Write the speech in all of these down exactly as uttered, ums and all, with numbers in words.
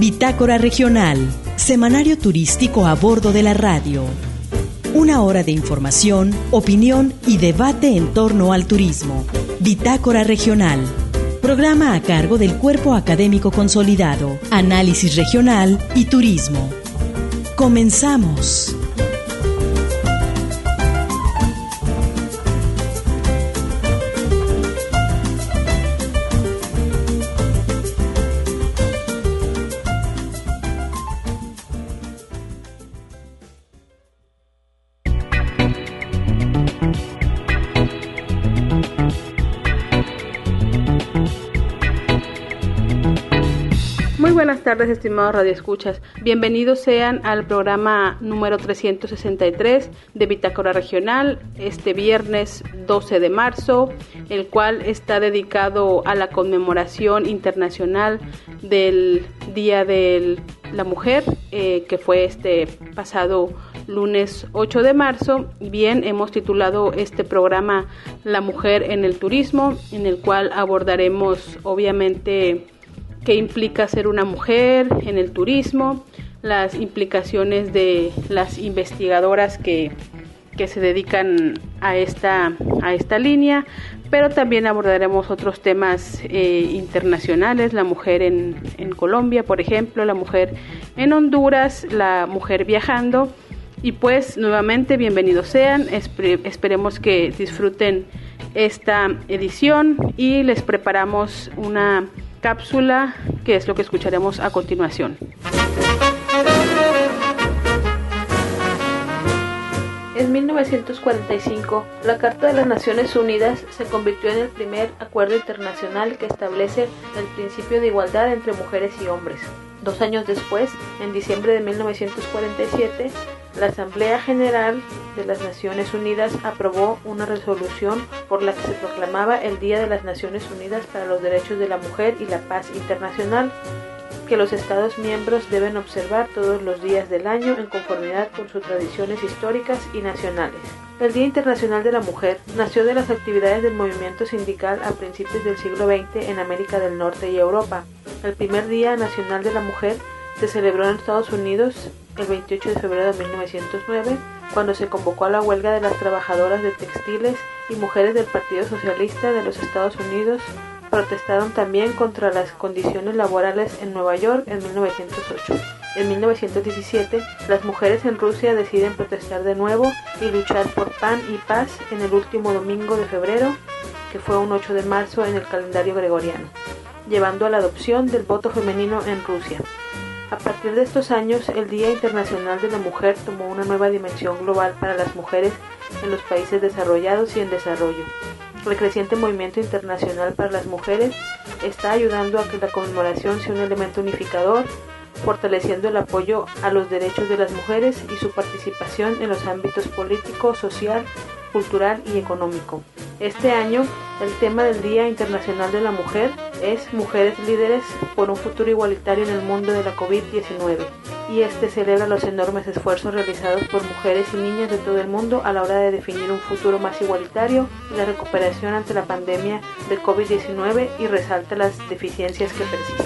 Bitácora Regional, semanario turístico a bordo de la radio. Una hora de información, opinión y debate en torno al turismo. Bitácora Regional, programa a cargo del Cuerpo Académico Consolidado, Análisis Regional y Turismo. Comenzamos. Buenas tardes, estimados radioescuchas. Bienvenidos sean al programa número trescientos sesenta y tres de Bitácora Regional, este viernes doce de marzo, el cual está dedicado a la conmemoración internacional del Día de la Mujer, eh, que fue este pasado lunes ocho de marzo. Bien, hemos titulado este programa La Mujer en el Turismo, en el cual abordaremos obviamente qué implica ser una mujer en el turismo, las implicaciones de las investigadoras que, que se dedican a esta, a esta línea, pero también abordaremos otros temas eh, internacionales, la mujer en, en Colombia, por ejemplo, la mujer en Honduras, la mujer viajando, y pues nuevamente bienvenidos sean, Espe- esperemos que disfruten esta edición y les preparamos una cápsula, que es lo que escucharemos a continuación. En mil novecientos cuarenta y cinco, la Carta de las Naciones Unidas se convirtió en el primer acuerdo internacional que establece el principio de igualdad entre mujeres y hombres. Dos años después, en diciembre de mil novecientos cuarenta y siete, la Asamblea General de las Naciones Unidas aprobó una resolución por la que se proclamaba el Día de las Naciones Unidas para los Derechos de la Mujer y la Paz Internacional, que los Estados miembros deben observar todos los días del año en conformidad con sus tradiciones históricas y nacionales. El Día Internacional de la Mujer nació de las actividades del movimiento sindical a principios del siglo veinte en América del Norte y Europa. El primer Día Nacional de la Mujer se celebró en Estados Unidos el veintiocho de febrero de mil novecientos nueve, cuando se convocó a la huelga de las trabajadoras de textiles y mujeres del Partido Socialista de los Estados Unidos. Protestaron también contra las condiciones laborales en Nueva York en mil novecientos ocho. En mil novecientos diecisiete, las mujeres en Rusia deciden protestar de nuevo y luchar por pan y paz en el último domingo de febrero, que fue un ocho de marzo en el calendario gregoriano, llevando a la adopción del voto femenino en Rusia. A partir de estos años, el Día Internacional de la Mujer tomó una nueva dimensión global para las mujeres en los países desarrollados y en desarrollo. El creciente movimiento internacional para las mujeres está ayudando a que la conmemoración sea un elemento unificador, fortaleciendo el apoyo a los derechos de las mujeres y su participación en los ámbitos político, social, cultural y económico. Este año, el tema del Día Internacional de la Mujer es Mujeres Líderes por un futuro igualitario en el mundo de la covid diecinueve, y este celebra los enormes esfuerzos realizados por mujeres y niñas de todo el mundo a la hora de definir un futuro más igualitario y la recuperación ante la pandemia de covid diecinueve, y resalta las deficiencias que persisten.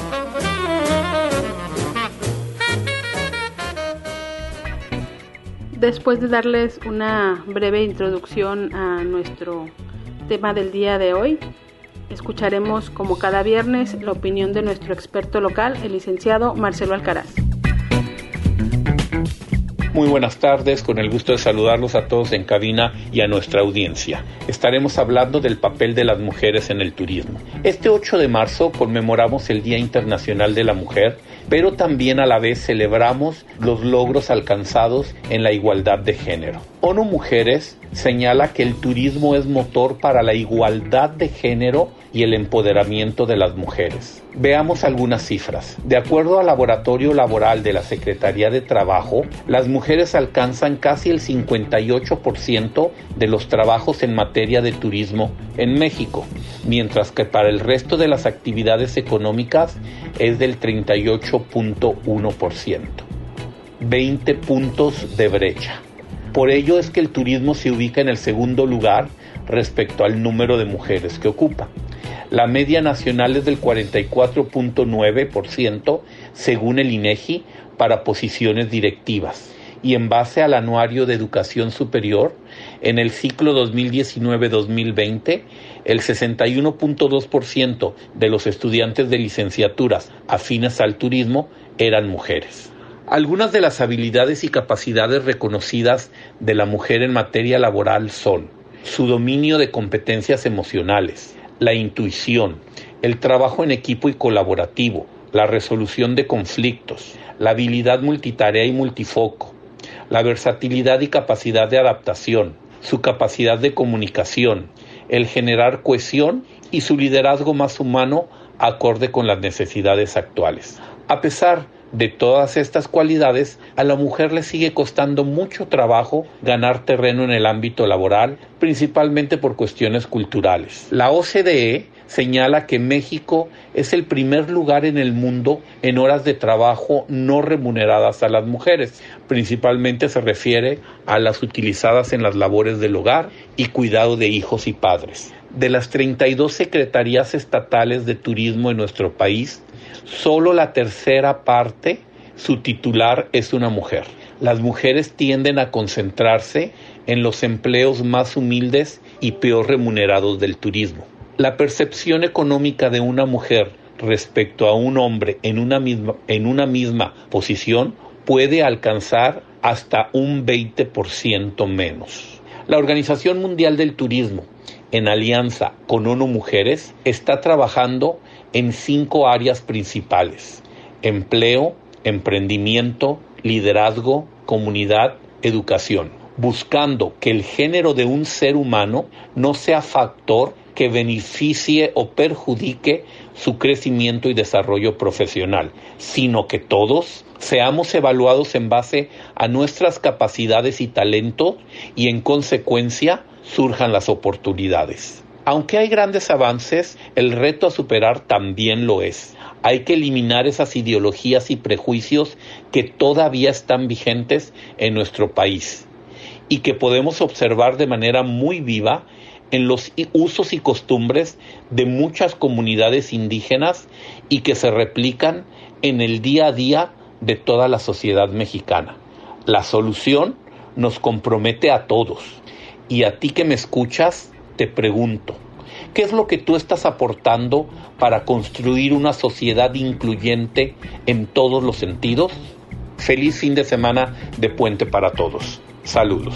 Después de darles una breve introducción a nuestro tema del día de hoy, escucharemos como cada viernes la opinión de nuestro experto local, el licenciado Marcelo Alcaraz. Muy buenas tardes, con el gusto de saludarlos a todos en cabina y a nuestra audiencia. Estaremos hablando del papel de las mujeres en el turismo. Este ocho de marzo conmemoramos el Día Internacional de la Mujer, pero también a la vez celebramos los logros alcanzados en la igualdad de género. ONU Mujeres señala que el turismo es motor para la igualdad de género y el empoderamiento de las mujeres. Veamos algunas cifras. De acuerdo al Laboratorio Laboral de la Secretaría de Trabajo, las mujeres alcanzan casi el cincuenta y ocho por ciento de los trabajos en materia de turismo en México, mientras que para el resto de las actividades económicas es del treinta y ocho punto uno por ciento. veinte puntos de brecha. Por ello es que el turismo se ubica en el segundo lugar respecto al número de mujeres que ocupa. La media nacional es del cuarenta y cuatro punto nueve por ciento según el INEGI para posiciones directivas. Y en base al Anuario de Educación Superior, en el ciclo dos mil diecinueve dos mil veinte, el sesenta y uno punto dos por ciento de los estudiantes de licenciaturas afines al turismo eran mujeres. Algunas de las habilidades y capacidades reconocidas de la mujer en materia laboral son su dominio de competencias emocionales, la intuición, el trabajo en equipo y colaborativo, la resolución de conflictos, la habilidad multitarea y multifoco, la versatilidad y capacidad de adaptación, su capacidad de comunicación, el generar cohesión y su liderazgo más humano acorde con las necesidades actuales. A pesar de todas estas cualidades, a la mujer le sigue costando mucho trabajo ganar terreno en el ámbito laboral, principalmente por cuestiones culturales. La O C D E señala que México es el primer lugar en el mundo en horas de trabajo no remuneradas a las mujeres. Principalmente se refiere a las utilizadas en las labores del hogar y cuidado de hijos y padres. De las treinta y dos secretarías estatales de turismo en nuestro país, solo la tercera parte, su titular es una mujer. Las mujeres tienden a concentrarse en los empleos más humildes y peor remunerados del turismo. La percepción económica de una mujer respecto a un hombre en una misma, en una misma posición puede alcanzar hasta un veinte por ciento menos. La Organización Mundial del Turismo, en alianza con ONU Mujeres, está trabajando en cinco áreas principales: empleo, emprendimiento, liderazgo, comunidad, educación, buscando que el género de un ser humano no sea factor que beneficie o perjudique su crecimiento y desarrollo profesional, sino que todos seamos evaluados en base a nuestras capacidades y talentos y en consecuencia surjan las oportunidades. Aunque hay grandes avances, el reto a superar también lo es. Hay que eliminar esas ideologías y prejuicios que todavía están vigentes en nuestro país y que podemos observar de manera muy viva en los usos y costumbres de muchas comunidades indígenas y que se replican en el día a día de toda la sociedad mexicana. La solución nos compromete a todos. Y a ti que me escuchas, te pregunto, ¿qué es lo que tú estás aportando para construir una sociedad incluyente en todos los sentidos? Feliz fin de semana de puente para todos. Saludos.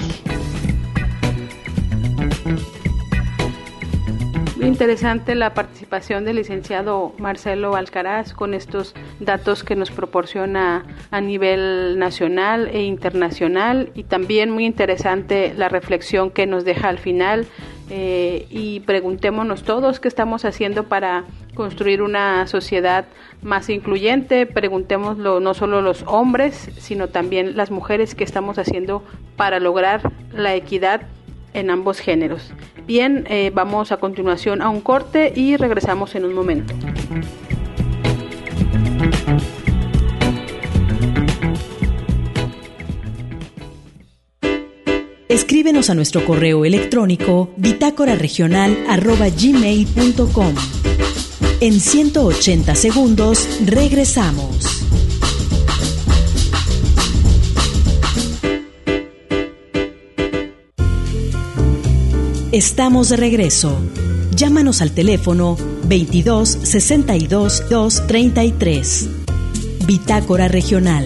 Muy interesante la participación del licenciado Marcelo Alcaraz con estos datos que nos proporciona a nivel nacional e internacional, y también muy interesante la reflexión que nos deja al final. Eh, y preguntémonos todos qué estamos haciendo para construir una sociedad más incluyente. Preguntémoslo no solo los hombres, sino también las mujeres, qué estamos haciendo para lograr la equidad en ambos géneros. Bien, eh, vamos a continuación a un corte y regresamos en un momento. Escríbenos a nuestro correo electrónico bitácora regional arroba gmail punto com. En ciento ochenta segundos regresamos. Estamos de regreso. Llámanos al teléfono veintidós sesenta y dos dos treinta y tres. Bitácora Regional.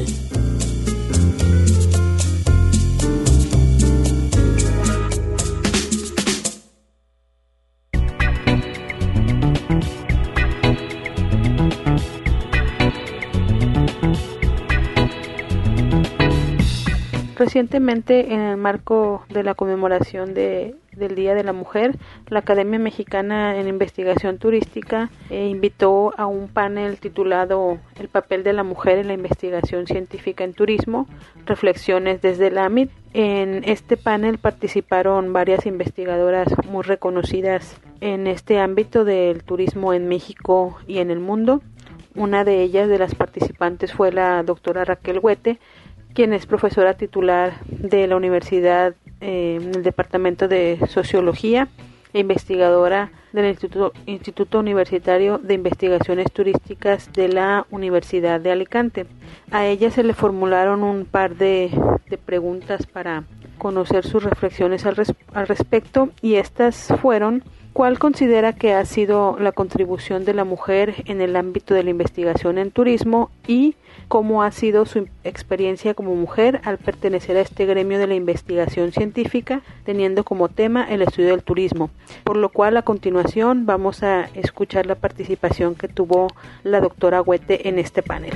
Recientemente, en el marco de la conmemoración de, del Día de la Mujer, la Academia Mexicana en Investigación Turística eh, invitó a un panel titulado El papel de la mujer en la investigación científica en turismo, reflexiones desde el ámbito. En este panel participaron varias investigadoras muy reconocidas en este ámbito del turismo en México y en el mundo. Una de ellas, de las participantes, fue la doctora Raquel Huete, quien es profesora titular de la universidad eh, en el Departamento de Sociología, e investigadora del Instituto, Instituto Universitario de Investigaciones Turísticas de la Universidad de Alicante. A ella se le formularon un par de, de preguntas para conocer sus reflexiones al, res, al respecto, y estas fueron: ¿cuál considera que ha sido la contribución de la mujer en el ámbito de la investigación en turismo y cómo ha sido su experiencia como mujer al pertenecer a este gremio de la investigación científica, teniendo como tema el estudio del turismo? Por lo cual, a continuación vamos a escuchar la participación que tuvo la doctora Huete en este panel.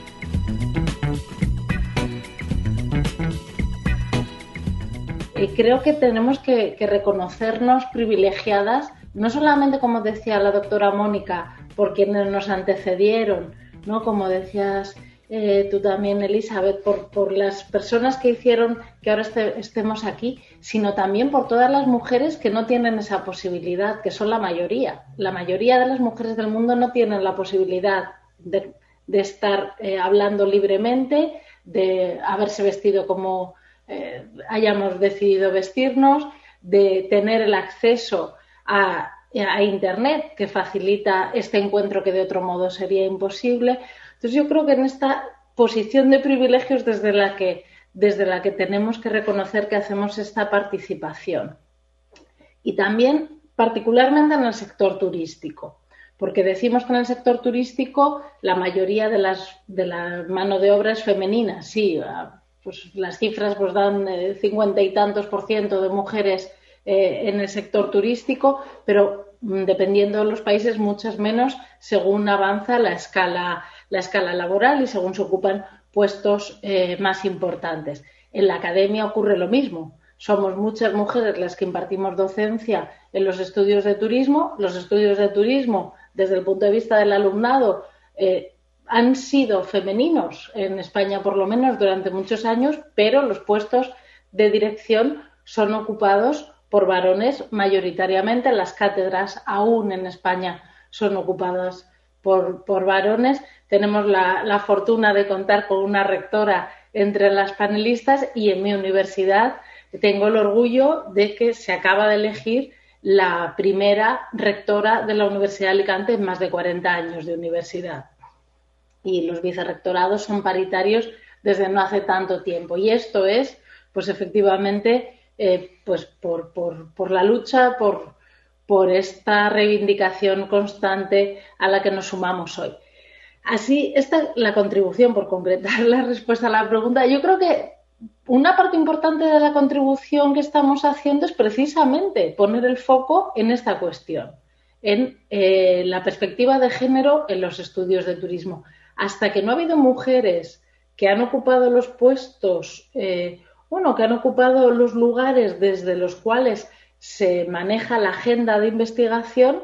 Y creo que tenemos que, que reconocernos privilegiadas, no solamente, como decía la doctora Mónica, por quienes nos antecedieron, ¿no? Como decías eh, tú también, Elizabeth, por, por las personas que hicieron que ahora este, estemos aquí, sino también por todas las mujeres que no tienen esa posibilidad, que son la mayoría. La mayoría de las mujeres del mundo no tienen la posibilidad de, de estar eh, hablando libremente, de haberse vestido como Eh, hayamos decidido vestirnos, de tener el acceso a, a Internet, que facilita este encuentro que de otro modo sería imposible. Entonces yo creo que en esta posición de privilegios desde la que, desde la que tenemos que reconocer que hacemos esta participación. Y también particularmente en el sector turístico, porque decimos que en el sector turístico la mayoría de, las, de la mano de obra es femenina, sí. Pues las cifras pues dan eh, cincuenta y tantos por ciento de mujeres eh, en el sector turístico, pero mm, dependiendo de los países muchas menos según avanza la escala, la escala laboral y según se ocupan puestos eh, más importantes. En la academia ocurre lo mismo. Somos muchas mujeres las que impartimos docencia en los estudios de turismo. Los estudios de turismo, desde el punto de vista del alumnado, eh, han sido femeninos en España por lo menos durante muchos años, pero los puestos de dirección son ocupados por varones mayoritariamente. Las cátedras aún en España son ocupadas por, por varones. Tenemos la, la fortuna de contar con una rectora entre las panelistas y en mi universidad tengo el orgullo de que se acaba de elegir la primera rectora de la Universidad de Alicante en más de cuarenta años de universidad. Y los vicerrectorados son paritarios desde no hace tanto tiempo. Y esto es, pues efectivamente, eh, pues por, por, por la lucha, por, por esta reivindicación constante a la que nos sumamos hoy. Así, esta es la contribución, por concretar la respuesta a la pregunta. Yo creo que una parte importante de la contribución que estamos haciendo es precisamente poner el foco en esta cuestión, en eh, la perspectiva de género en los estudios de turismo. Hasta que no ha habido mujeres que han ocupado los puestos, eh, bueno, que han ocupado los lugares desde los cuales se maneja la agenda de investigación,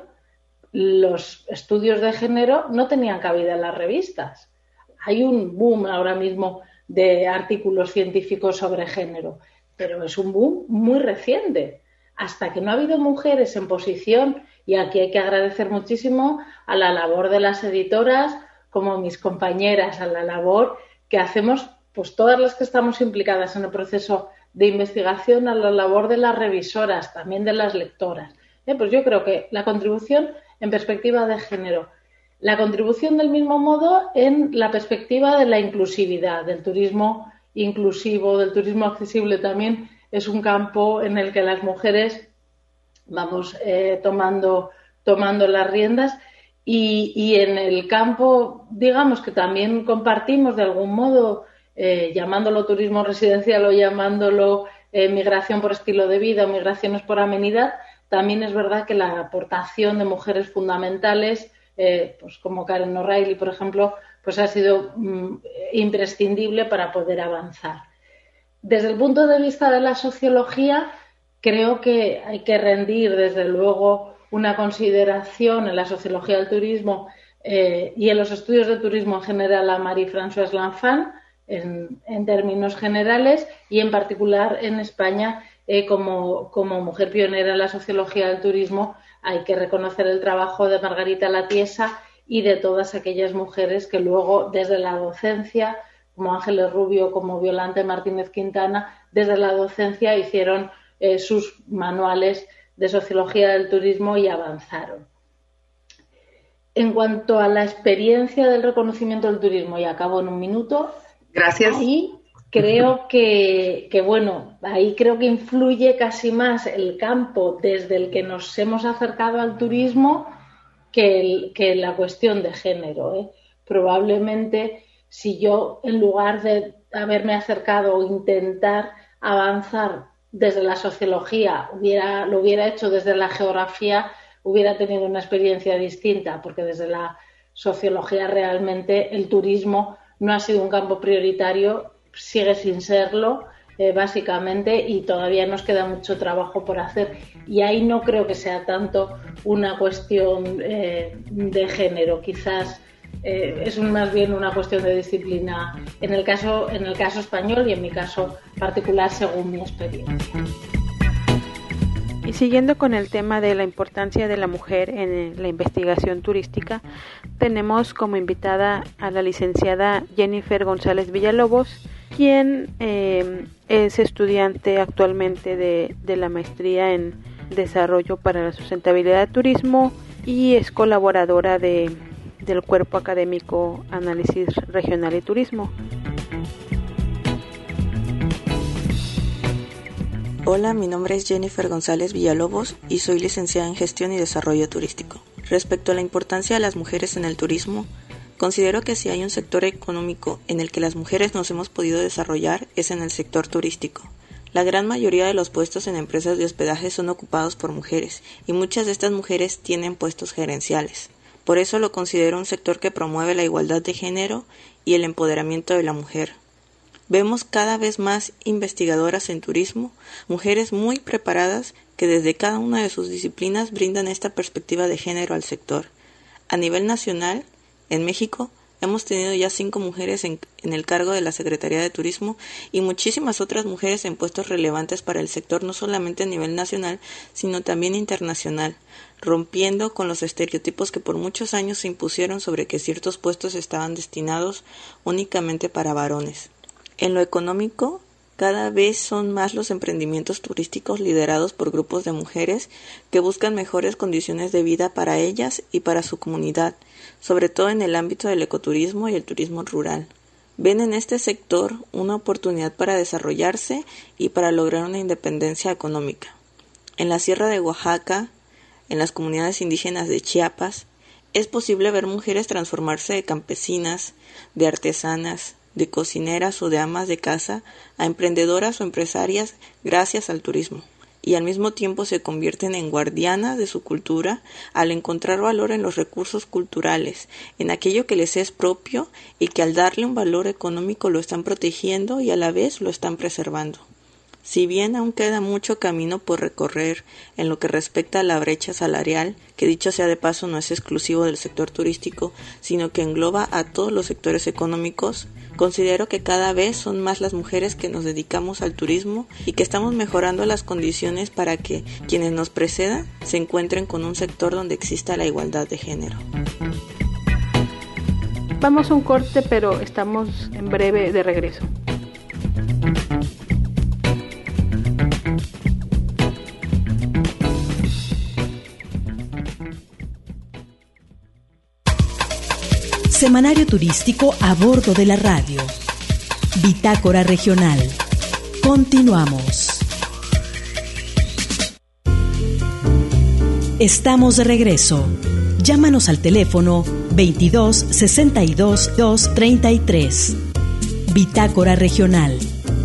los estudios de género no tenían cabida en las revistas. Hay un boom ahora mismo de artículos científicos sobre género, pero es un boom muy reciente. Hasta que no ha habido mujeres en posición, y aquí hay que agradecer muchísimo a la labor de las editoras, como mis compañeras, a la labor que hacemos pues todas las que estamos implicadas en el proceso de investigación, a la labor de las revisoras, también de las lectoras. Eh, pues yo creo que la contribución en perspectiva de género, la contribución del mismo modo en la perspectiva de la inclusividad, del turismo inclusivo, del turismo accesible también es un campo en el que las mujeres vamos eh, tomando, tomando las riendas. Y, y en el campo, digamos que también compartimos de algún modo, eh, llamándolo turismo residencial o llamándolo eh, migración por estilo de vida o migraciones por amenidad, también es verdad que la aportación de mujeres fundamentales, eh, pues como Karen O'Reilly, por ejemplo, pues ha sido mm, imprescindible para poder avanzar. Desde el punto de vista de la sociología, creo que hay que rendir, desde luego, una consideración en la sociología del turismo eh, y en los estudios de turismo en general a Marie-Françoise L'Enfant en, en términos generales y en particular en España eh, como, como mujer pionera en la sociología del turismo hay que reconocer el trabajo de Margarita Latiesa y de todas aquellas mujeres que luego desde la docencia, como Ángeles Rubio, como Violante Martínez Quintana, desde la docencia hicieron eh, sus manuales de Sociología del Turismo y avanzaron. En cuanto a la experiencia del reconocimiento del turismo, y acabo en un minuto. Gracias. Ahí creo que, que, bueno, ahí creo que influye casi más el campo desde el que nos hemos acercado al turismo que, el, que la cuestión de género, ¿eh? Probablemente si yo, en lugar de haberme acercado o intentar avanzar desde la sociología, hubiera, lo hubiera hecho desde la geografía, hubiera tenido una experiencia distinta, porque desde la sociología realmente el turismo no ha sido un campo prioritario, sigue sin serlo, eh, básicamente, y todavía nos queda mucho trabajo por hacer. Y ahí no creo que sea tanto una cuestión eh, de género, quizás eh, es un, más bien una cuestión de disciplina, en el caso, en el caso español y en mi caso particular, según mi experiencia. Y siguiendo con el tema de la importancia de la mujer en la investigación turística, tenemos como invitada a la licenciada Jennifer González Villalobos, quien eh, es estudiante actualmente de, de la maestría en Desarrollo para la Sustentabilidad del Turismo y es colaboradora de, del Cuerpo Académico Análisis Regional y Turismo. Hola, mi nombre es Jennifer González Villalobos y soy licenciada en Gestión y Desarrollo Turístico. Respecto a la importancia de las mujeres en el turismo, considero que si hay un sector económico en el que las mujeres nos hemos podido desarrollar es en el sector turístico. La gran mayoría de los puestos en empresas de hospedaje son ocupados por mujeres y muchas de estas mujeres tienen puestos gerenciales. Por eso lo considero un sector que promueve la igualdad de género y el empoderamiento de la mujer. Vemos cada vez más investigadoras en turismo, mujeres muy preparadas que desde cada una de sus disciplinas brindan esta perspectiva de género al sector. A nivel nacional, en México, hemos tenido ya cinco mujeres en, en el cargo de la Secretaría de Turismo y muchísimas otras mujeres en puestos relevantes para el sector, no solamente a nivel nacional, sino también internacional, rompiendo con los estereotipos que por muchos años se impusieron sobre que ciertos puestos estaban destinados únicamente para varones. En lo económico, cada vez son más los emprendimientos turísticos liderados por grupos de mujeres que buscan mejores condiciones de vida para ellas y para su comunidad, sobre todo en el ámbito del ecoturismo y el turismo rural. Ven en este sector una oportunidad para desarrollarse y para lograr una independencia económica. En la Sierra de Oaxaca, en las comunidades indígenas de Chiapas, es posible ver mujeres transformarse de campesinas, de artesanas, de cocineras o de amas de casa a emprendedoras o empresarias gracias al turismo, y al mismo tiempo se convierten en guardianas de su cultura al encontrar valor en los recursos culturales, en aquello que les es propio y que al darle un valor económico lo están protegiendo y a la vez lo están preservando. Si bien aún queda mucho camino por recorrer en lo que respecta a la brecha salarial, que dicho sea de paso no es exclusivo del sector turístico, sino que engloba a todos los sectores económicos, considero que cada vez son más las mujeres que nos dedicamos al turismo y que estamos mejorando las condiciones para que quienes nos precedan se encuentren con un sector donde exista la igualdad de género. Vamos a un corte, pero estamos en breve de regreso. Semanario turístico a bordo de la radio. Bitácora regional. Continuamos. Estamos de regreso. Llámanos al teléfono veintidós sesenta y dos dos treinta y tres. Bitácora regional.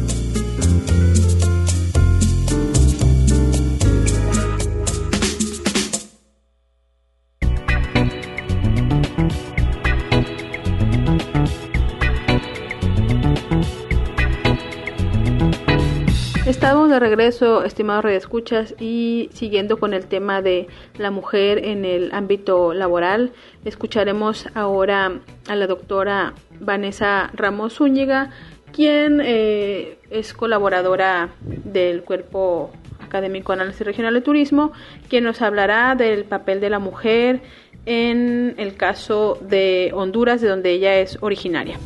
Estamos de regreso, estimados radioescuchas, y siguiendo con el tema de la mujer en el ámbito laboral, escucharemos ahora a la doctora Vanessa Ramos Zúñiga, quien eh, es colaboradora del Cuerpo Académico Análisis Regional de Turismo, quien nos hablará del papel de la mujer en el caso de Honduras, de donde ella es originaria.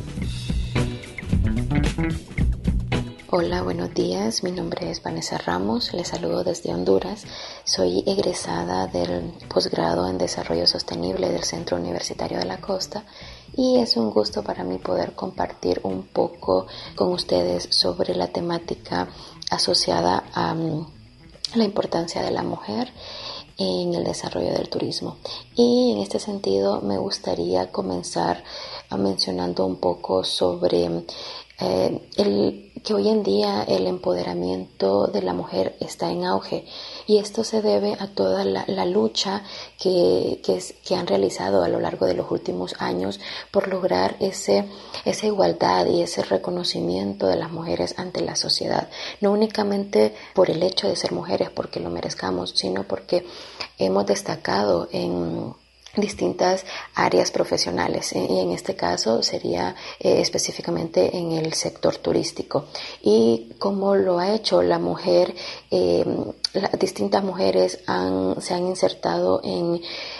Hola, buenos días. Mi nombre es Vanessa Ramos. Les saludo desde Honduras Soy egresada del posgrado en Desarrollo Sostenible del Centro Universitario de la Costa y es un gusto para mí poder compartir un poco con ustedes sobre la temática asociada a la importancia de la mujer en el desarrollo del turismo. Y en este sentido me gustaría comenzar mencionando un poco sobre eh, el, que hoy en día el empoderamiento de la mujer está en auge, y esto se debe a toda la, la lucha que, que, es, que han realizado a lo largo de los últimos años por lograr ese, esa igualdad y ese reconocimiento de las mujeres ante la sociedad, no únicamente por el hecho de ser mujeres porque lo merezcamos, sino porque hemos destacado en distintas áreas profesionales, y en este caso sería eh, específicamente en el sector turístico. Y como lo ha hecho la mujer, eh, las distintas mujeres han, se han insertado en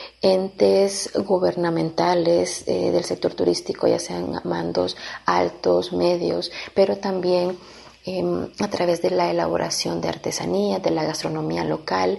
entes gubernamentales eh, del sector turístico, ya sean mandos altos, medios, pero también eh, a través de la elaboración de artesanías, de la gastronomía local.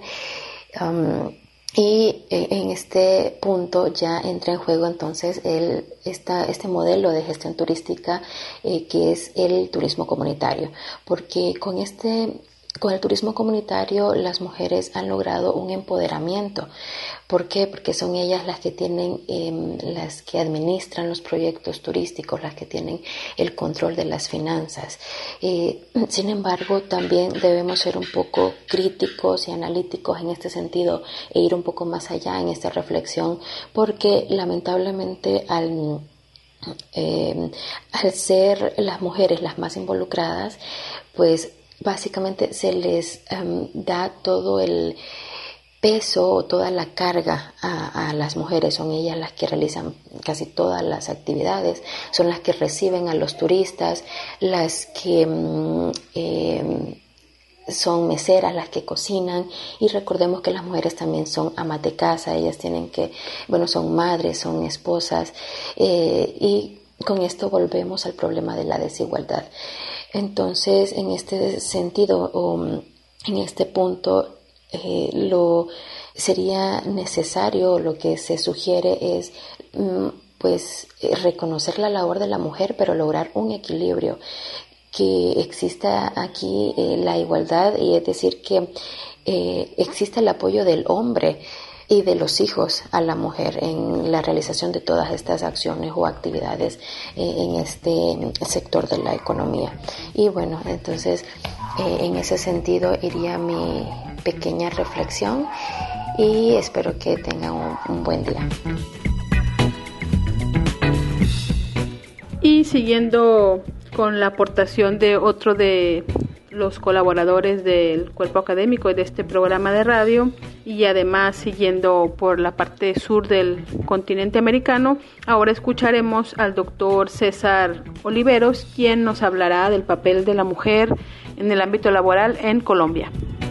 Um, Y en este punto ya entra en juego entonces el, esta, este modelo de gestión turística eh, que es el turismo comunitario, porque con este con el turismo comunitario las mujeres han logrado un empoderamiento. ¿Por qué? Porque son ellas las que tienen, eh, las que administran los proyectos turísticos, las que tienen el control de las finanzas. Eh, sin embargo, también debemos ser un poco críticos y analíticos en este sentido e ir un poco más allá en esta reflexión, porque lamentablemente al eh, al ser las mujeres las más involucradas, pues básicamente se les um, da todo el peso o toda la carga a, a las mujeres. Son ellas las que realizan casi todas las actividades, son las que reciben a los turistas, las que um, eh, son meseras, las que cocinan, y recordemos que las mujeres también son amas de casa, ellas tienen que, bueno, son madres, son esposas, eh, y con esto volvemos al problema de la desigualdad. Entonces, en este sentido, o en este punto, eh, lo sería necesario, lo que se sugiere es, pues, reconocer la labor de la mujer, pero lograr un equilibrio, que exista aquí eh, la igualdad, y es decir, que eh, exista el apoyo del hombre y de los hijos a la mujer en la realización de todas estas acciones o actividades eh, en este sector de la economía. Y bueno, entonces eh, en ese sentido iría mi pequeña reflexión, y espero que tengan un, un buen día. Y siguiendo con la aportación de otro de los colaboradores del cuerpo académico de este programa de radio, y además siguiendo por la parte sur del continente americano, ahora escucharemos al doctor César Oliveros, quien nos hablará del papel de la mujer en el ámbito laboral en Colombia.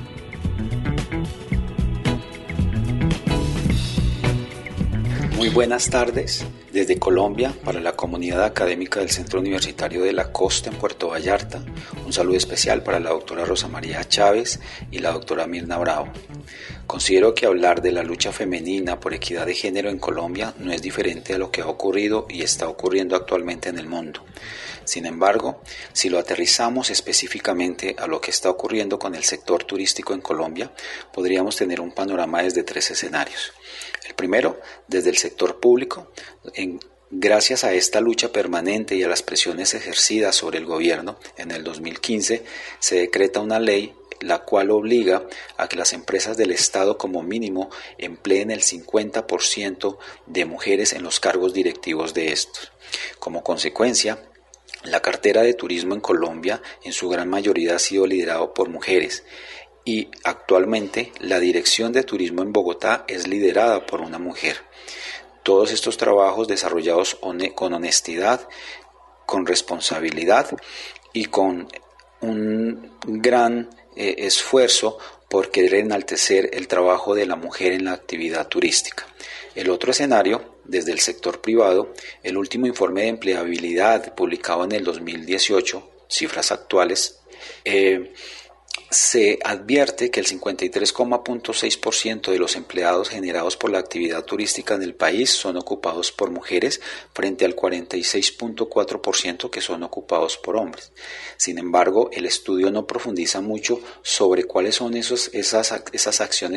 Muy buenas tardes desde Colombia para la comunidad académica del Centro Universitario de la Costa en Puerto Vallarta. Un saludo especial para la doctora Rosa María Chávez y la doctora Mirna Bravo. Considero que hablar de la lucha femenina por equidad de género en Colombia no es diferente a lo que ha ocurrido y está ocurriendo actualmente en el mundo. Sin embargo, si lo aterrizamos específicamente a lo que está ocurriendo con el sector turístico en Colombia, podríamos tener un panorama desde tres escenarios. El primero, desde el sector público, en, gracias a esta lucha permanente y a las presiones ejercidas sobre el gobierno, en el dos mil quince se decreta una ley la cual obliga a que las empresas del Estado como mínimo empleen el cincuenta por ciento de mujeres en los cargos directivos de estos. Como consecuencia, la cartera de turismo en Colombia en su gran mayoría ha sido liderado por mujeres, y actualmente la dirección de turismo en Bogotá es liderada por una mujer. Todos estos trabajos desarrollados con honestidad, con responsabilidad y con un gran eh, esfuerzo por querer enaltecer el trabajo de la mujer en la actividad turística. El otro escenario, desde el sector privado, el último informe de empleabilidad publicado en el dos mil dieciocho, cifras actuales, eh, se advierte que el cincuenta y tres coma seis por ciento de los empleados generados por la actividad turística en el país son ocupados por mujeres frente al cuarenta y seis coma cuatro por ciento que son ocupados por hombres. Sin embargo, el estudio no profundiza mucho sobre cuáles son esos, esas, esas acciones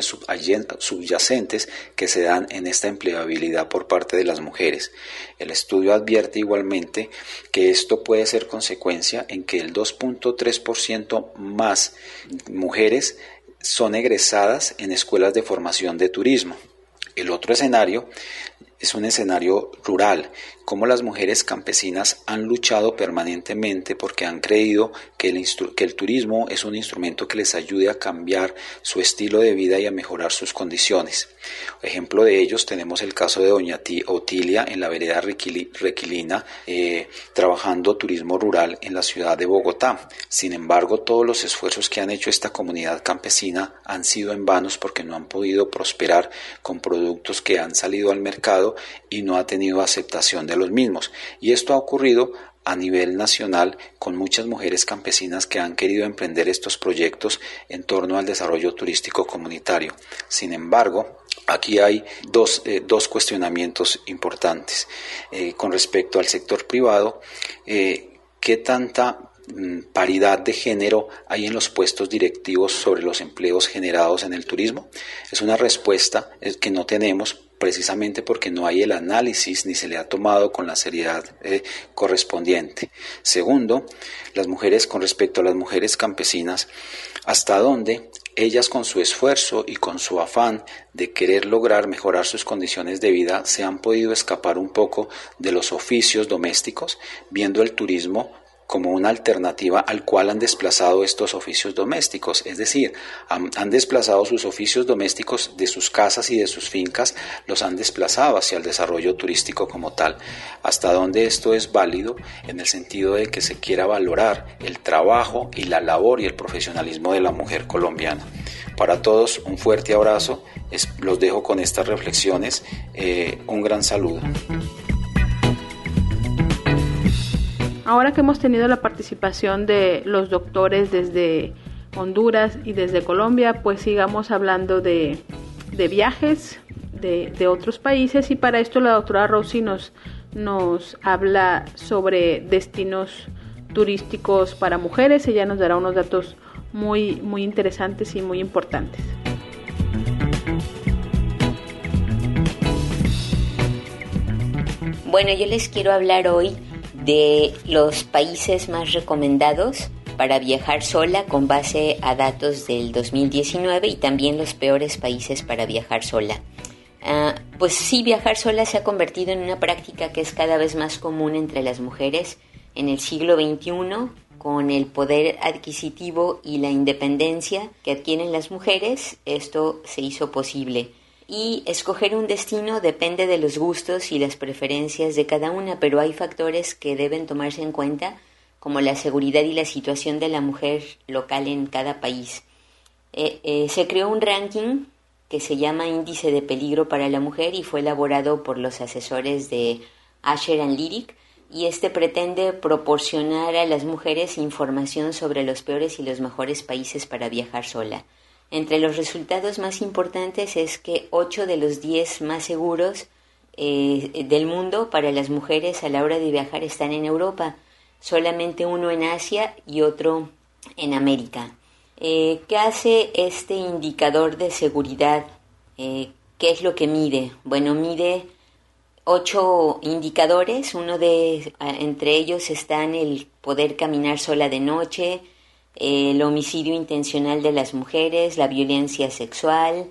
subyacentes que se dan en esta empleabilidad por parte de las mujeres. El estudio advierte igualmente que esto puede ser consecuencia en que el dos coma tres por ciento más mujeres son egresadas en escuelas de formación de turismo. El otro escenario es un escenario rural, como las mujeres campesinas han luchado permanentemente porque han creído que el, instru- que el turismo es un instrumento que les ayude a cambiar su estilo de vida y a mejorar sus condiciones. Ejemplo de ellos tenemos el caso de doña Otilia en la vereda Requili- Requilina, eh, trabajando turismo rural en la ciudad de Bogotá. Sin embargo, todos los esfuerzos que han hecho esta comunidad campesina han sido en vanos porque no han podido prosperar con productos que han salido al mercado y no ha tenido aceptación de los mismos. Y esto ha ocurrido a nivel nacional con muchas mujeres campesinas que han querido emprender estos proyectos en torno al desarrollo turístico comunitario. Sin embargo, aquí hay dos, eh, dos cuestionamientos importantes. Eh, con respecto al sector privado, eh, ¿qué tanta paridad de género hay en los puestos directivos sobre los empleos generados en el turismo? Es una respuesta que no tenemos precisamente porque no hay el análisis ni se le ha tomado con la seriedad eh, correspondiente. Segundo, las mujeres, con respecto a las mujeres campesinas, ¿hasta dónde ellas con su esfuerzo y con su afán de querer lograr mejorar sus condiciones de vida se han podido escapar un poco de los oficios domésticos, viendo el turismo como una alternativa al cual han desplazado estos oficios domésticos? Es decir, han, han desplazado sus oficios domésticos de sus casas y de sus fincas, los han desplazado hacia el desarrollo turístico como tal. ¿Hasta dónde esto es válido en el sentido de que se quiera valorar el trabajo y la labor y el profesionalismo de la mujer colombiana? Para todos, un fuerte abrazo, es, los dejo con estas reflexiones, eh, un gran saludo. Ahora que hemos tenido la participación de los doctores desde Honduras y desde Colombia, pues sigamos hablando de, de viajes de, de otros países, y para esto la doctora Rosy nos, nos habla sobre destinos turísticos para mujeres. Ella nos dará unos datos muy, muy interesantes y muy importantes. Bueno, yo les quiero hablar hoy de los países más recomendados para viajar sola con base a datos del dos mil diecinueve y también los peores países para viajar sola. Uh, pues sí, viajar sola se ha convertido en una práctica que es cada vez más común entre las mujeres en el siglo veintiuno. Con el poder adquisitivo y la independencia que adquieren las mujeres, esto se hizo posible. Y escoger un destino depende de los gustos y las preferencias de cada una, pero hay factores que deben tomarse en cuenta, como la seguridad y la situación de la mujer local en cada país. Eh, eh, se creó un ranking que se llama Índice de Peligro para la Mujer y fue elaborado por los asesores de Asher and Lyric, y este pretende proporcionar a las mujeres información sobre los peores y los mejores países para viajar sola. Entre los resultados más importantes es que ocho de los diez más seguros eh, del mundo para las mujeres a la hora de viajar están en Europa, solamente uno en Asia y otro en América. Eh, ¿Qué hace este indicador de seguridad? Eh, ¿Qué es lo que mide? Bueno, mide ocho indicadores. Uno de entre ellos están el poder caminar sola de noche, el homicidio intencional de las mujeres, la violencia sexual,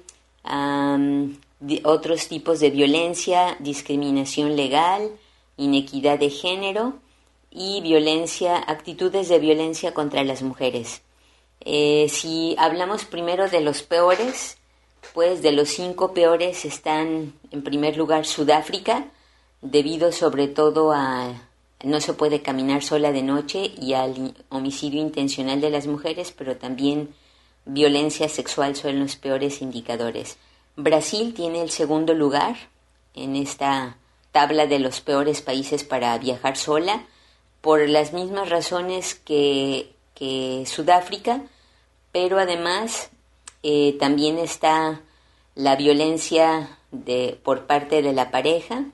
um, otros tipos de violencia, discriminación legal, inequidad de género y violencia, actitudes de violencia contra las mujeres. Eh, si hablamos primero de los peores, pues de los cinco peores están en primer lugar Sudáfrica, debido sobre todo a no se puede caminar sola de noche y al homicidio intencional de las mujeres, pero también violencia sexual son los peores indicadores. Brasil tiene el segundo lugar en esta tabla de los peores países para viajar sola, por las mismas razones que, que Sudáfrica, pero además eh, también está la violencia de, por parte de la pareja,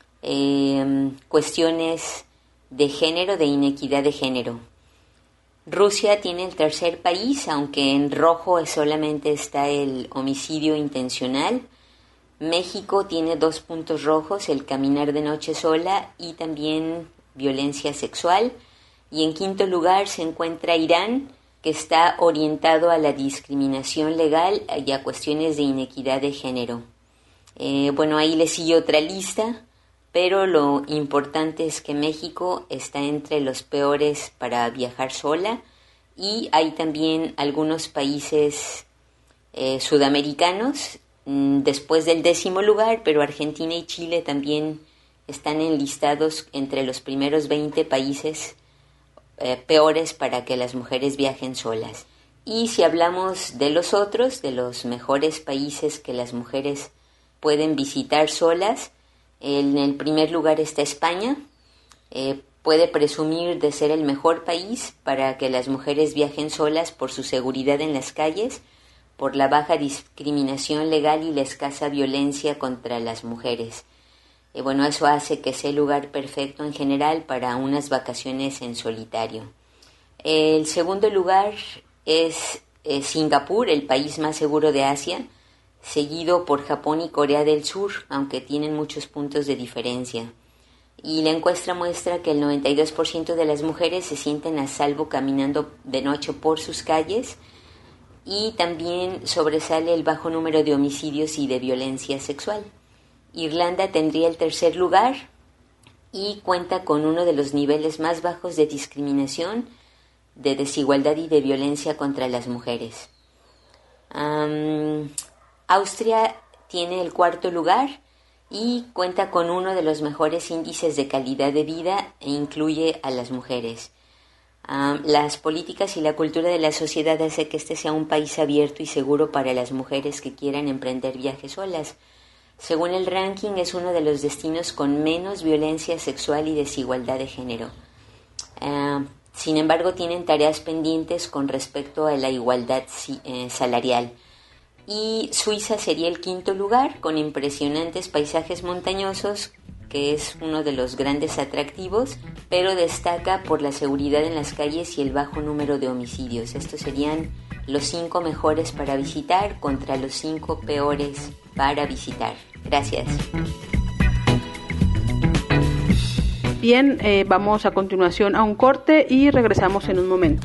eh, cuestiones de género, de inequidad de género. Rusia tiene el tercer país, aunque en rojo solamente está el homicidio intencional. México tiene dos puntos rojos, el caminar de noche sola y también violencia sexual. Y en quinto lugar se encuentra Irán, que está orientado a la discriminación legal y a cuestiones de inequidad de género. Eh, bueno, ahí le sigue otra lista, pero lo importante es que México está entre los peores para viajar sola y hay también algunos países eh, sudamericanos mmm, después del décimo lugar, pero Argentina y Chile también están enlistados entre los primeros veinte países eh, peores para que las mujeres viajen solas. Y si hablamos de los otros, de los mejores países que las mujeres pueden visitar solas, en el primer lugar está España. Eh, puede presumir de ser el mejor país para que las mujeres viajen solas por su seguridad en las calles, por la baja discriminación legal y la escasa violencia contra las mujeres. Eh, bueno, eso hace que sea el lugar perfecto en general para unas vacaciones en solitario. El segundo lugar es eh, Singapur, el país más seguro de Asia, seguido por Japón y Corea del Sur, aunque tienen muchos puntos de diferencia. Y la encuesta muestra que el noventa y dos por ciento de las mujeres se sienten a salvo caminando de noche por sus calles, y también sobresale el bajo número de homicidios y de violencia sexual. Irlanda tendría el tercer lugar y cuenta con uno de los niveles más bajos de discriminación, de desigualdad y de violencia contra las mujeres. Um, Austria tiene el cuarto lugar y cuenta con uno de los mejores índices de calidad de vida e incluye a las mujeres. Um, las políticas y la cultura de la sociedad hace que este sea un país abierto y seguro para las mujeres que quieran emprender viajes solas. Según el ranking, es uno de los destinos con menos violencia sexual y desigualdad de género. Uh, sin embargo, tienen tareas pendientes con respecto a la igualdad eh, salarial. Y Suiza sería el quinto lugar, con impresionantes paisajes montañosos, que es uno de los grandes atractivos, pero destaca por la seguridad en las calles y el bajo número de homicidios. Estos serían los cinco mejores para visitar contra los cinco peores para visitar. Gracias. Bien, eh, vamos a continuación a un corte y regresamos en un momento.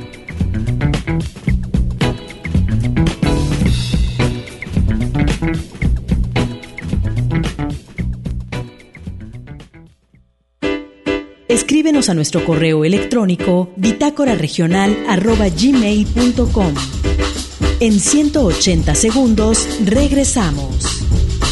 Escríbenos a nuestro correo electrónico bitácora regional arroba gmail punto com. En ciento ochenta segundos regresamos.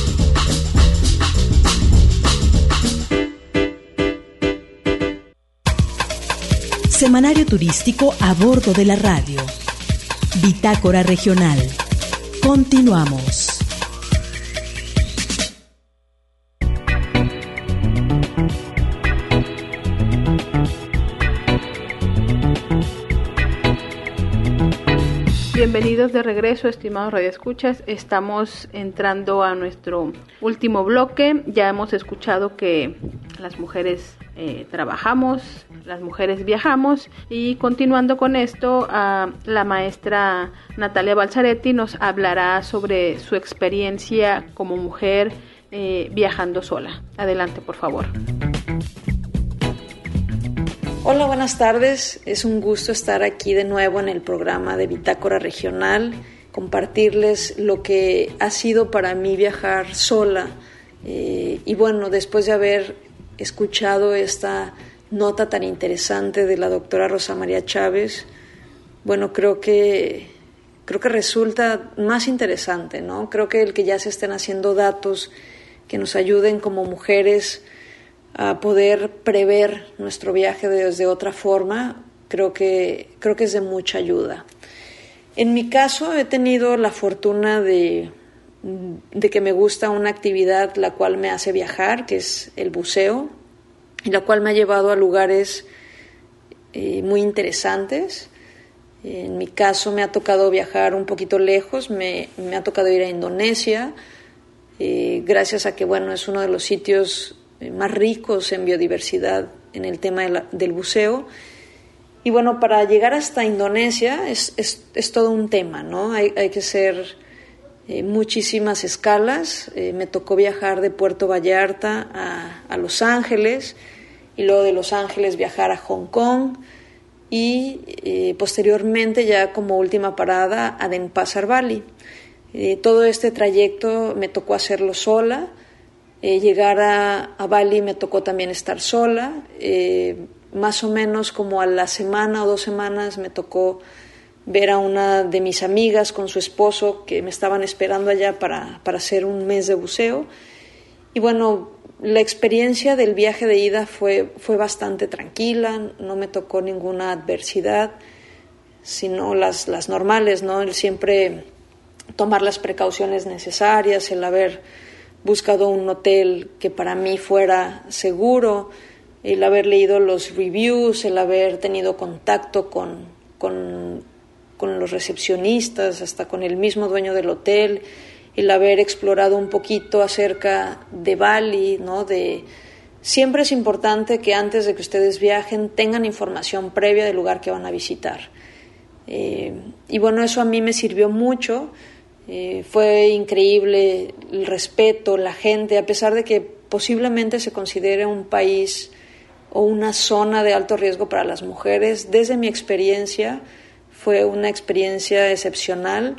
Semanario turístico a bordo de la radio. Bitácora regional. Continuamos. Bienvenidos de regreso, estimados radioescuchas. Estamos entrando a nuestro último bloque. Ya hemos escuchado que las mujeres eh, trabajamos, las mujeres viajamos, y continuando con esto, uh, la maestra Natalia Balzaretti nos hablará sobre su experiencia como mujer eh, viajando sola. Adelante, por favor. Hola, buenas tardes. Es un gusto estar aquí de nuevo en el programa de Bitácora Regional, compartirles lo que ha sido para mí viajar sola. Eh, y bueno, después de haber escuchado esta nota tan interesante de la doctora Rosa María Chávez, bueno, creo que, creo que resulta más interesante, ¿no? Creo que el que ya se estén haciendo datos que nos ayuden como mujeres a poder prever nuestro viaje desde otra forma, creo que, creo que es de mucha ayuda. En mi caso he tenido la fortuna de, de que me gusta una actividad la cual me hace viajar, que es el buceo, y la cual me ha llevado a lugares eh, muy interesantes. En mi caso me ha tocado viajar un poquito lejos, me, me ha tocado ir a Indonesia, eh, gracias a que bueno, es uno de los sitios más ricos en biodiversidad en el tema de la, del buceo. Y bueno, para llegar hasta Indonesia es, es, es todo un tema, ¿no? Hay, hay que hacer eh, muchísimas escalas. Eh, me tocó viajar de Puerto Vallarta a, a Los Ángeles y luego de Los Ángeles viajar a Hong Kong y eh, posteriormente ya como última parada a Denpasar, Bali. Eh, todo este trayecto me tocó hacerlo sola. Eh, llegar a, a Bali me tocó también estar sola. Eh, más o menos como a la semana o dos semanas me tocó ver a una de mis amigas con su esposo que me estaban esperando allá para, para hacer un mes de buceo. Y bueno, la experiencia del viaje de ida fue, fue bastante tranquila, no me tocó ninguna adversidad, sino las, las normales, ¿no? El siempre tomar las precauciones necesarias, el haber buscado un hotel que para mí fuera seguro, el haber leído los reviews, el haber tenido contacto con, con, con los recepcionistas, hasta con el mismo dueño del hotel, el haber explorado un poquito acerca de Bali, ¿no? De, siempre es importante que antes de que ustedes viajen tengan información previa del lugar que van a visitar. Eh, y bueno, eso a mí me sirvió mucho. Eh, fue increíble el respeto, la gente, a pesar de que posiblemente se considere un país o una zona de alto riesgo para las mujeres. Desde mi experiencia fue una experiencia excepcional.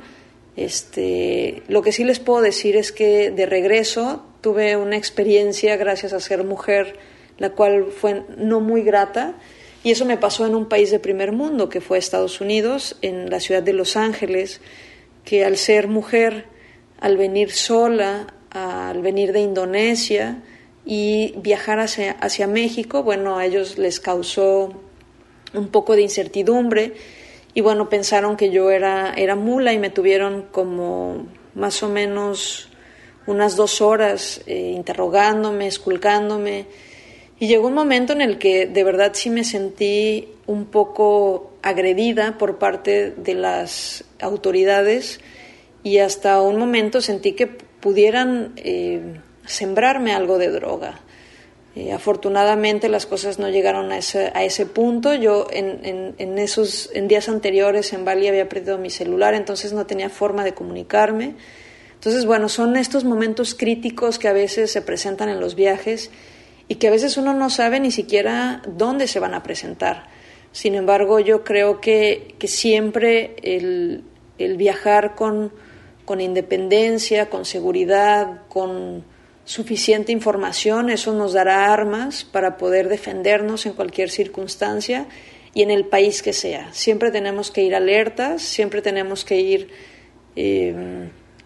Este, lo que sí les puedo decir es que de regreso tuve una experiencia gracias a ser mujer, la cual fue no muy grata, y eso me pasó en un país de primer mundo que fue Estados Unidos, en la ciudad de Los Ángeles, que al ser mujer, al venir sola, al venir de Indonesia y viajar hacia, hacia México, bueno, a ellos les causó un poco de incertidumbre y bueno, pensaron que yo era, era mula y me tuvieron como más o menos unas dos horas eh, interrogándome, esculcándome, y llegó un momento en el que de verdad sí me sentí un poco agredida por parte de las autoridades y hasta un momento sentí que pudieran eh, sembrarme algo de droga. Eh, afortunadamente las cosas no llegaron a ese, a ese punto. Yo en, en, en esos en días anteriores en Bali había perdido mi celular, entonces no tenía forma de comunicarme. Entonces, bueno, son estos momentos críticos que a veces se presentan en los viajes y que a veces uno no sabe ni siquiera dónde se van a presentar. Sin embargo, yo creo que, que siempre el, el viajar con, con independencia, con seguridad, con suficiente información, eso nos dará armas para poder defendernos en cualquier circunstancia y en el país que sea. Siempre tenemos que ir alertas, siempre tenemos que ir eh,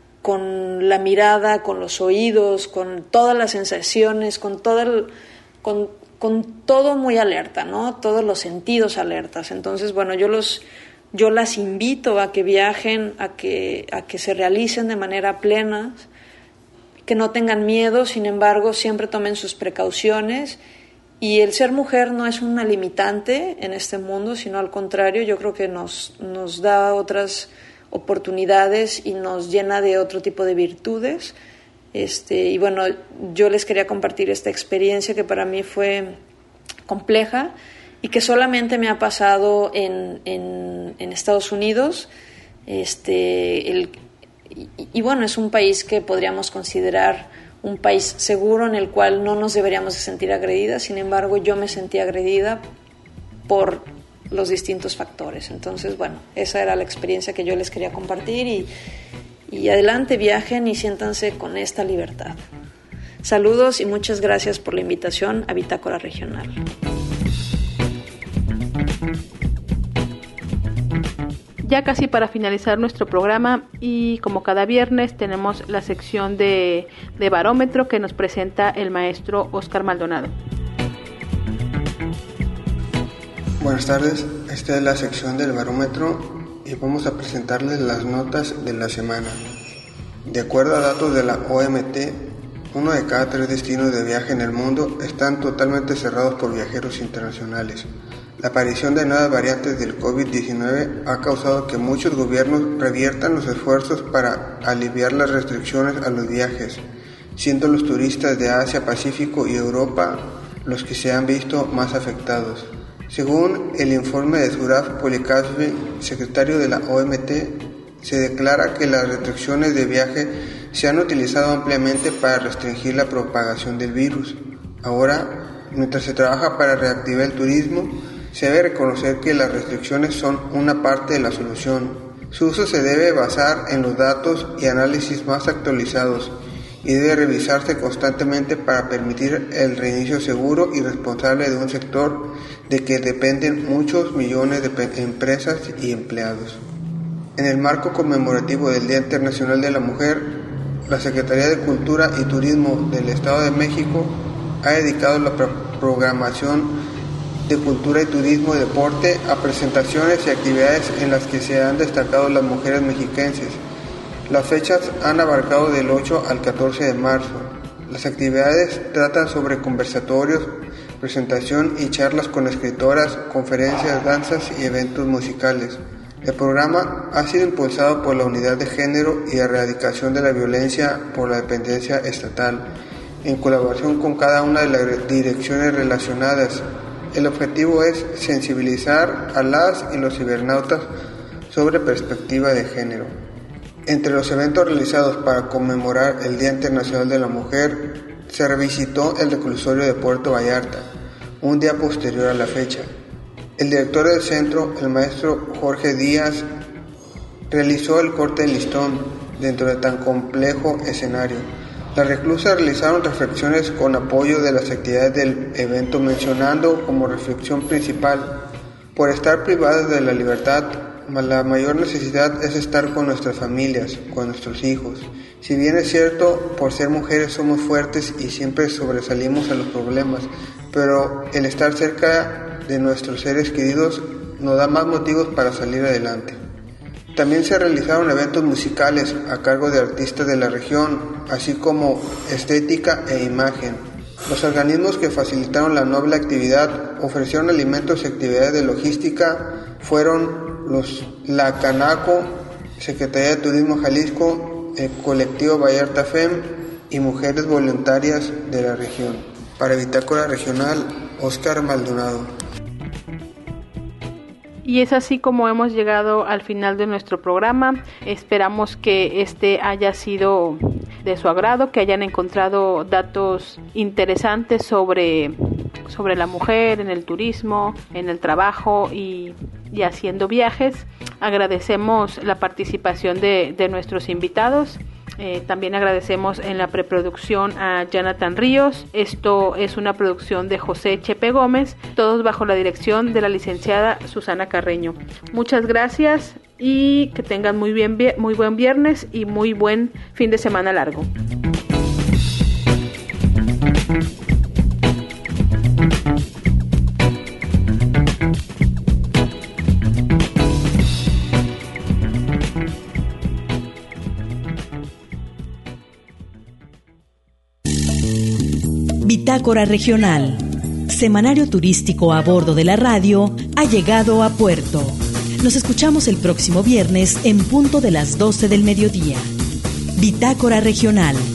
con la mirada, con los oídos, con todas las sensaciones, con todo, el, con, con todo muy alerta, ¿no? Todos los sentidos alertas. Entonces, bueno, yo los yo las invito a que viajen, a que a que se realicen de manera plena, que no tengan miedo, sin embargo, siempre tomen sus precauciones. Y el ser mujer no es una limitante en este mundo, sino al contrario, yo creo que nos, nos da otras oportunidades y nos llena de otro tipo de virtudes. Este, y bueno, yo les quería compartir esta experiencia que para mí fue compleja y que solamente me ha pasado en, en, en Estados Unidos. Este, el, y, y bueno, es un país que podríamos considerar un país seguro en el cual no nos deberíamos de sentir agredidas. Sin embargo, yo me sentí agredida por los distintos factores. Entonces, bueno, esa era la experiencia que yo les quería compartir y, y adelante, viajen y siéntanse con esta libertad. Saludos y muchas gracias por la invitación a Bitácora Regional. Ya casi para finalizar nuestro programa, y como cada viernes tenemos la sección de, de barómetro que nos presenta el maestro Oscar Maldonado. Buenas tardes, esta es la sección del barómetro y vamos a presentarles las notas de la semana. De acuerdo a datos de la O M T, uno de cada tres destinos de viaje en el mundo están totalmente cerrados por viajeros internacionales. La aparición de nuevas variantes del COVID diecinueve ha causado que muchos gobiernos reviertan los esfuerzos para aliviar las restricciones a los viajes, siendo los turistas de Asia, Pacífico y Europa los que se han visto más afectados. Según el informe de Zurab Polikashvili, secretario de la O M T, se declara que las restricciones de viaje se han utilizado ampliamente para restringir la propagación del virus. Ahora, mientras se trabaja para reactivar el turismo, se debe reconocer que las restricciones son una parte de la solución. Su uso se debe basar en los datos y análisis más actualizados y debe revisarse constantemente para permitir el reinicio seguro y responsable de un sector de que dependen muchos millones de pe- empresas y empleados. En el marco conmemorativo del Día Internacional de la Mujer, la Secretaría de Cultura y Turismo del Estado de México ha dedicado la pro- programación de Cultura y Turismo y Deporte a presentaciones y actividades en las que se han destacado las mujeres mexiquenses. Las fechas han abarcado del ocho al catorce de marzo. Las actividades tratan sobre conversatorios, presentación y charlas con escritoras, conferencias, danzas y eventos musicales. El programa ha sido impulsado por la Unidad de Género y Erradicación de la Violencia por la Dependencia Estatal, en colaboración con cada una de las direcciones relacionadas. El objetivo es sensibilizar a las y los cibernautas sobre perspectiva de género. Entre los eventos realizados para conmemorar el Día Internacional de la Mujer, se revisitó el reclusorio de Puerto Vallarta, un día posterior a la fecha. El director del centro, el maestro Jorge Díaz, realizó el corte de listón dentro de tan complejo escenario. Las reclusas realizaron reflexiones con apoyo de las actividades del evento, mencionando como reflexión principal: por estar privadas de la libertad, la mayor necesidad es estar con nuestras familias, con nuestros hijos. Si bien es cierto, por ser mujeres somos fuertes y siempre sobresalimos a los problemas, pero el estar cerca de nuestros seres queridos nos da más motivos para salir adelante. También se realizaron eventos musicales a cargo de artistas de la región, así como estética e imagen. Los organismos que facilitaron la noble actividad ofrecieron alimentos y actividades de logística fueron los La Canaco, Secretaría de Turismo Jalisco, el colectivo Vallarta F E M y mujeres voluntarias de la región. Para Bitácora Regional, Óscar Maldonado. Y es así como hemos llegado al final de nuestro programa. Esperamos que este haya sido de su agrado, que hayan encontrado datos interesantes sobre, sobre la mujer en el turismo, en el trabajo y, y haciendo viajes. Agradecemos la participación de, de nuestros invitados. Eh, también agradecemos en la preproducción a Jonathan Ríos. Esto es una producción de José Chepe Gómez, todos bajo la dirección de la licenciada Susana Carreño. Muchas gracias y que tengan muy bien, muy buen viernes y muy buen fin de semana largo. Bitácora Regional, semanario turístico a bordo de la radio, ha llegado a puerto. Nos escuchamos el próximo viernes en punto de las doce del mediodía. Bitácora Regional.